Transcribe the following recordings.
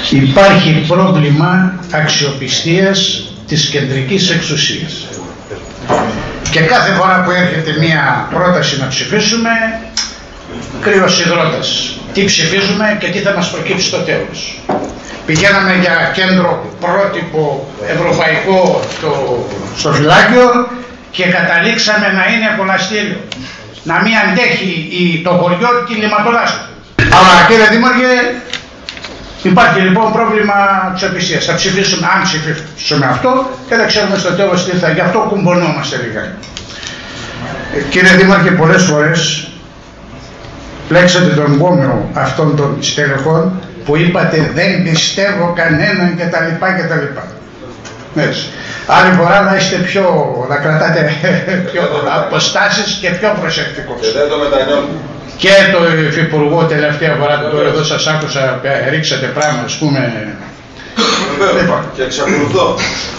Υπάρχει πρόβλημα αξιοπιστίας της κεντρικής εξουσίας. Και κάθε φορά που έρχεται μια πρόταση να ψηφίσουμε, κρύος υδρότας. Τι ψηφίζουμε και τι θα μας προκύψει στο τέλος. Πηγαίναμε για κέντρο πρότυπο ευρωπαϊκό στο φυλάκιο και καταλήξαμε να είναι κολαστήριο. Να μην αντέχει το χωριό τη λιματολάσπη. Αλλά κύριε Δήμαρχε, υπάρχει λοιπόν πρόβλημα αξιοπιστίας. Θα ψηφίσουμε, αν ψηφίσουμε αυτό, και δεν ξέρουμε στο τέλος τι θα. Γι' αυτό κουμπωνόμαστε λίγα. Κύριε Δήμαρχε, πολλές φορές πλέξατε τον γόμιο αυτών των στελεχών που είπατε δεν πιστεύω κανέναν κτλ. Έτσι. Άλλη φορά να είστε να κρατάτε πιο αποστάσεις και πιο προσεκτικούς. Και δεν το μετανιώνουμε. Και το Υφυπουργό τελευταία φορά που τώρα εδώ σας άκουσα, ρίξατε πράγμα, ας πούμε. Λοιπόν. Και εξακολουθώ.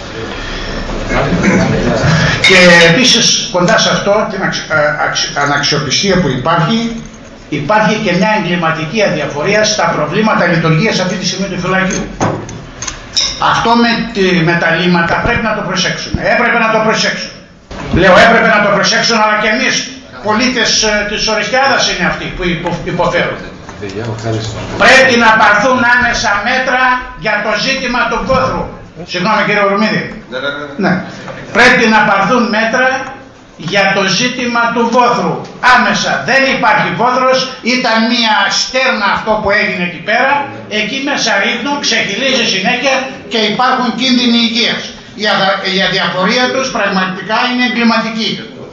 Και επίσης κοντά σε αυτό την αναξιοπιστία που υπάρχει και μια εγκληματική αδιαφορία στα προβλήματα λειτουργίας αυτή τη στιγμή του φυλακίου. Αυτό με τα λίμματα πρέπει να το προσέξουμε. Έπρεπε να το προσέξουν. Λέω έπρεπε να το προσέξουν, αλλά και εμείς πολίτες της Οριστιάδας είναι αυτοί που υποφέρουν. Πρέπει να πάρθουν άμεσα μέτρα για το ζήτημα του Βόθρου. Συγγνώμη κύριε Ορμίδη. Ναι. Πρέπει να πάρθουν μέτρα για το ζήτημα του Βόθρου. Άμεσα. Δεν υπάρχει Βόθρος, ήταν μια στέρνα αυτό που έγινε εκεί πέρα. Εκεί μέσα ρίχνουν, ξεχυλίζει συνέχεια και υπάρχουν κίνδυνοι υγείας. Η αδιαφορία τους πραγματικά είναι εγκληματική.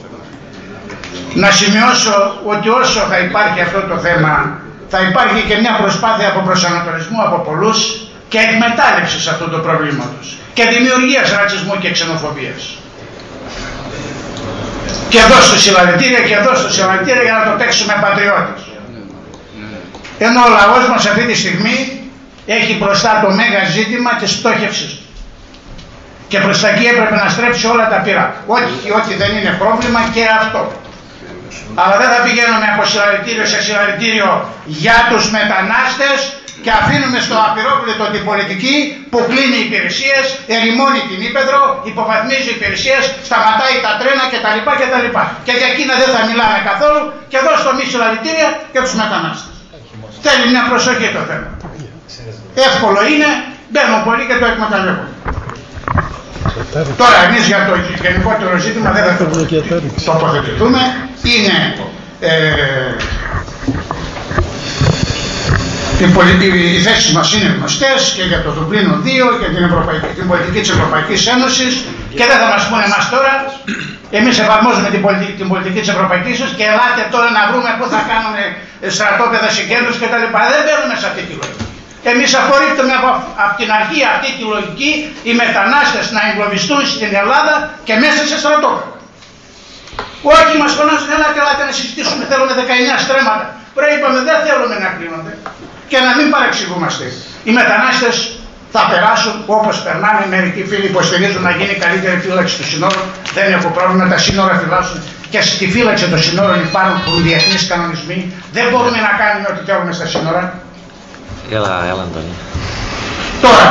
Να σημειώσω ότι όσο θα υπάρχει αυτό το θέμα, θα υπάρχει και μια προσπάθεια από προσανατολισμού από πολλούς και εκμετάλλευσης αυτού του προβλήματος και δημιουργίας ρατσισμού και ξενοφοβίας. Και εδώ στο συλλαλητήρια και εδώ στο συλλαλητήρια για να το παίξουμε πατριώτες. Ενώ ο λαός μας αυτή τη στιγμή έχει μπροστά το μέγα ζήτημα της πτώχευσης του. Και προς τα εκεί έπρεπε να στρέψει όλα τα πυρά. Ό,τι δεν είναι πρόβλημα και αυτό. Αλλά δεν θα πηγαίνουμε από συλλαλητήριο σε συλλαλητήριο για τους μετανάστες και αφήνουμε στο απειρόβλητο την πολιτική που κλείνει υπηρεσίες, ερημώνει την ύπεδρο, υποβαθμίζει υπηρεσίες, σταματάει τα τρένα κτλ. Και για εκείνα δεν θα μιλάμε καθόλου και εδώ στο μη συλλαλητήρια για τους μετανάστες. Θέλει μια προσοχή το θέμα. Εύκολο είναι, μπαίνουν πολλοί και το εκμεταλλεύουν. Τώρα εμείς για το γενικότερο ζήτημα δεν θα τοποθετηθούμε. Είναι οι θέσεις μας είναι γνωστές και για το Δουβλίνο 2 και την πολιτική της Ευρωπαϊκής Ένωσης και δεν θα μας πούνε εμάς τώρα. Εμείς εφαρμόζουμε την πολιτική της Ευρωπαϊκής Ένωσης και ελάτε τώρα να βρούμε πού θα κάνουμε στρατόπεδα συγκέντρωσης κτλ. Δεν μπαίνουμε σε αυτή τη λογική. Εμείς απορρίπτουμε από την αρχή αυτή τη λογική οι μετανάστες να εγκλωβιστούν στην Ελλάδα και μέσα σε στρατόπεδα. Όχι, μας φωνάζουν, ελάτε να συζητήσουμε, θέλουμε 19 στρέμματα. Πρέπει είπαμε δεν θέλουμε να κλείνονται και να μην παρεξηγούμαστε. Οι μετανάστες θα περάσουν όπως περνάνε. Μερικοί φίλοι υποστηρίζουν να γίνει καλύτερη φύλαξη του συνόρου. Δεν έχω πρόβλημα, τα σύνορα φυλάσσουν και στη φύλαξη των συνόρων υπάρχουν διεθνείς κανονισμοί. Δεν μπορούμε να κάνουμε ό,τι θέλουμε στα σύνορα. Έλα, Αντώνη. Τώρα,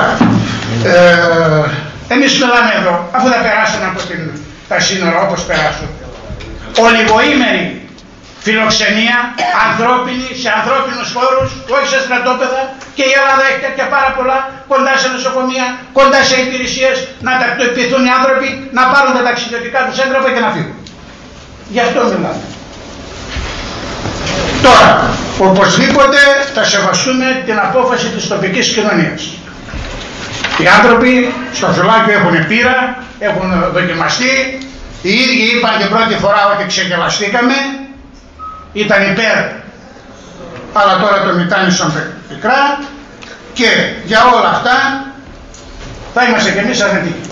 εμείς μιλάμε εδώ, αφού θα περάσουν από τα σύνορα όπως περάσουν, ολιγοήμερη φιλοξενία, ανθρώπινη, σε ανθρώπινους χώρους, όχι σε στρατόπεδα, και η Ελλάδα έχει τέτοια πάρα πολλά, κοντά σε νοσοκομεία, κοντά σε υπηρεσίες, να τακτοποιηθούν οι άνθρωποι, να πάρουν τα ταξιδιωτικά τους έγγραφα και να φύγουν. Γι' αυτό μιλάμε. Τώρα, οπωσδήποτε θα σεβαστούμε την απόφαση της τοπικής κοινωνίας. Οι άνθρωποι στο φυλάκιο έχουν πείρα, έχουν δοκιμαστεί, οι ίδιοι είπαν την πρώτη φορά ότι ξεγελαστήκαμε, ήταν υπέρ, αλλά τώρα το μητάνισαν πικρά και για όλα αυτά θα είμαστε κι εμείς αρνητικοί.